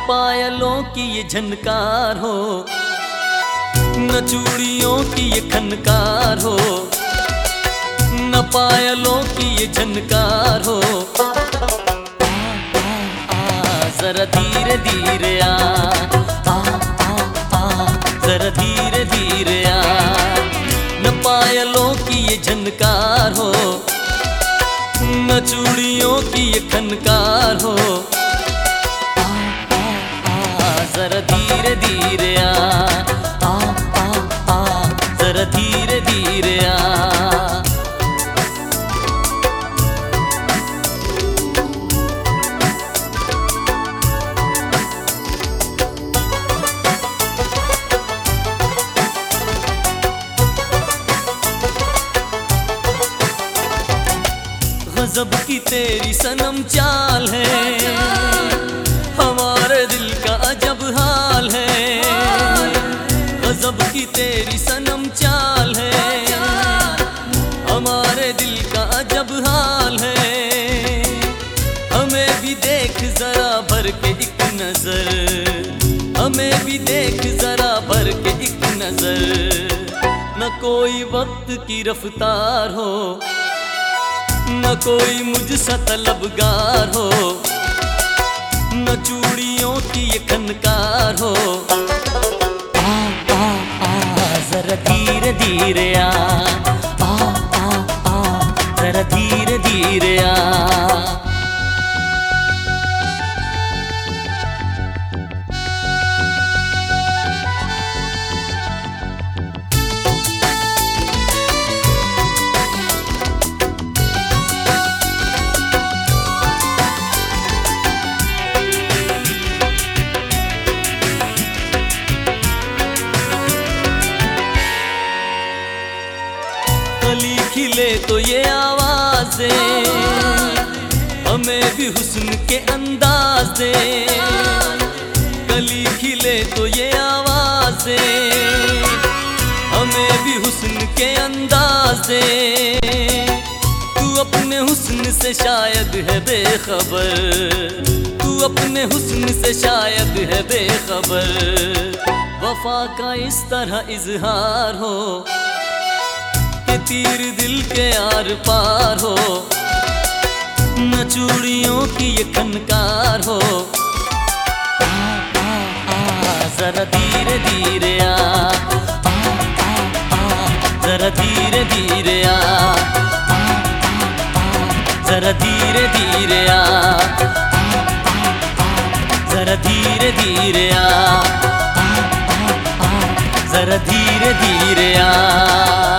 पायलों की ये झनकार हो, न चूड़ियों की ये खनकार हो, न पायलों की ये झनकार हो। जरा धीरे धीरे जरा धीरे धीरे न पायलों की ये झनकार हो, न चूड़ियों की ये खनकार हो। जरा धीरे धीरे जरा धीरे धीरे गजब की तेरी सनम चाल है, हमारे दिल का अजब हाल है। गजब की तेरी सनम चाल है, हमारे दिल का अजब हाल है। हमें भी देख जरा भर के एक नजर, हमें भी देख जरा भर के एक नजर। न कोई वक्त की रफ्तार हो, न कोई मुझसा तलबगार हो, न चूड़ियों की ये खनकार हो। जरा धीरे धीरे जरा धीरे धीरे कली खिले तो ये आवाज दे, हमें भी हुस्न के अंदाज दे। कली खिले तो ये आवाज दे, हमें भी हुस्न के अंदाज दे। तू अपने हुस्न से शायद है बेखबर, तू अपने हुस्न से शायद है बेखबर। वफा का इस तरह इजहार हो कि तीर दिल के आर पार हो, न चूड़ियों की ये खनकार हो। जरा धीरे धीरे जरा धीरे धीरे जरा धीरे धीरे जरा धीरे धीरे जरा धीरे धीरे